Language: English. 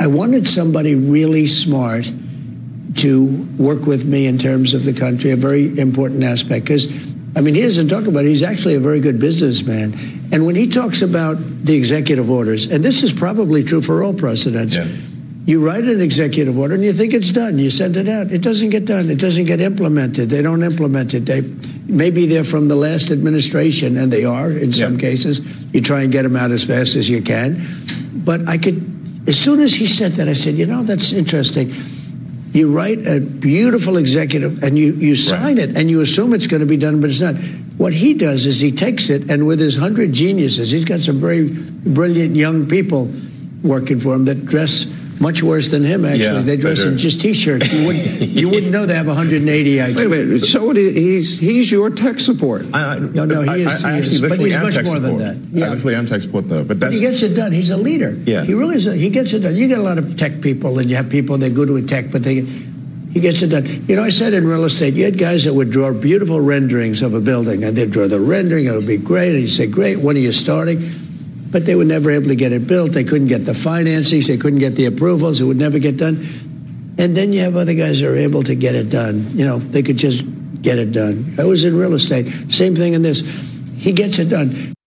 I wanted somebody really smart to work with me in terms of the country, a very important aspect. Because, I mean, he doesn't talk about it. He's actually a very good businessman. And when he talks about the executive orders, and this is probably true for all presidents, you write an executive order and you think it's done. You send it out. It doesn't get done. It doesn't get implemented. They don't implement it. Maybe they're from the last administration, and they are in some cases. You try and get them out as fast as you can. But as soon as he said that, I said, that's interesting. You write a beautiful executive and you sign it and you assume it's going to be done, but it's not. What he does is he takes it, and with his 100 geniuses, he's got some very brilliant young people working for him that dress much worse than him, actually. Yeah, they dress in just T-shirts. You wouldn't know they have 180 IQ. Wait a minute. So he's your tech support. He is. But he's much more than that. Yeah. I actually am tech support, though. But he gets it done. He's a leader. Yeah. He really is. He gets it done. You get a lot of tech people, and you have people that are good with tech, but he gets it done. I said in real estate, you had guys that would draw beautiful renderings of a building, and they'd draw the rendering. It would be great. And you say, great, when are you starting? But they were never able to get it built. They couldn't get the financing. They couldn't get the approvals. It would never get done. And then you have other guys that are able to get it done. They could just get it done. I was in real estate. Same thing in this. He gets it done.